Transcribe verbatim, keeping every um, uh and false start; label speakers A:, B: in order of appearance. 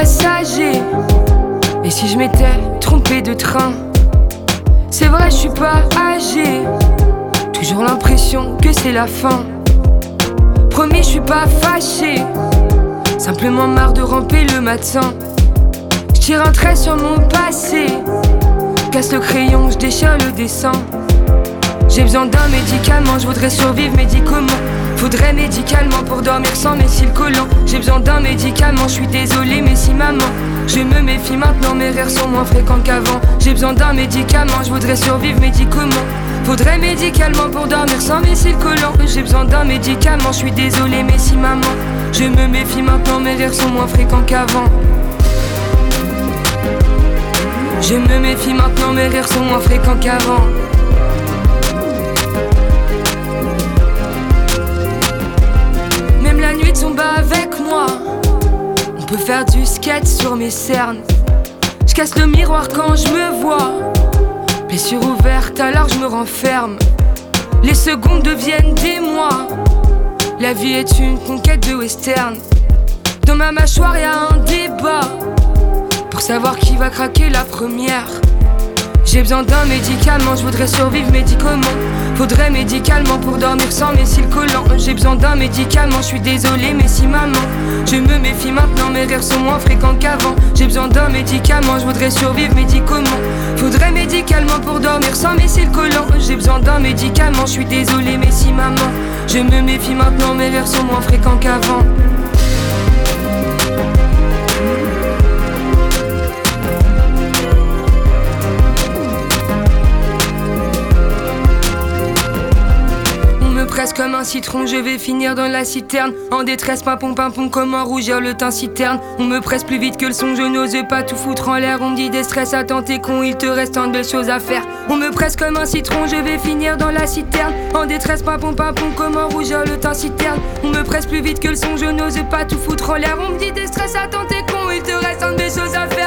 A: passager. Et si je m'étais trompé de train? C'est vrai, je suis pas âgé. Toujours l'impression que c'est la fin. Promis, je suis pas fâché. Simplement marre de ramper le matin. Je tire un trait sur mon passé. Casse le crayon, je déchire le dessin. J'ai besoin d'un médicament, je voudrais survivre, mais dis comment? Faudrait médicalement pour dormir sans mes cils collants. J'ai besoin d'un médicament, je suis désolé, mais si maman. Je me méfie maintenant, mes rires sont moins fréquents qu'avant. J'ai besoin d'un médicament, je voudrais survivre, mais dis comment? Faudrait médicalement pour dormir sans mes cils collants. J'ai besoin d'un médicament, je suis désolé, mais si maman. Je me méfie maintenant, mes rires sont moins fréquents qu'avant. Je me méfie maintenant, mes rires sont moins fréquents qu'avant. Même la nuit tombe avec moi. On peut faire du skate sur mes cernes. Je casse le miroir quand je me vois. Blessure ouverte, alors je me renferme. Les secondes deviennent des mois. La vie est une conquête de western. Dans ma mâchoire y'a un débat pour savoir qui va craquer la première. J'ai besoin d'un médicament, je voudrais survivre, mais dis comment? Faudrait médicalement pour dormir sans mes cils collants. J'ai besoin d'un médicament, je suis désolé, mais si maman. Je me méfie maintenant, mes rires sont moins fréquents qu'avant. J'ai besoin d'un médicament, je voudrais survivre, mais dis comment? Faudrait médicalement pour dormir sans mes cils collants. J'ai besoin d'un médicament, je suis désolé, mais si maman. Je me méfie maintenant, mes rires sont moins fréquents qu'avant. Presse comme un citron, je vais finir dans la citerne. En détresse, pimpon, pimpon, comment rougir le teint citerne. On me presse plus vite que le son, je n'ose pas tout foutre en l'air. On me dit des stress, attends t'es con, il te reste tant de belles choses à faire. On me presse comme un citron, je vais finir dans la citerne. En détresse, pimpon, pimpon, comment rougir le teint citerne. On me presse plus vite que le son, je n'ose pas tout foutre en l'air. On me dit des stress, attends t'es con, il te reste tant de belles choses à faire.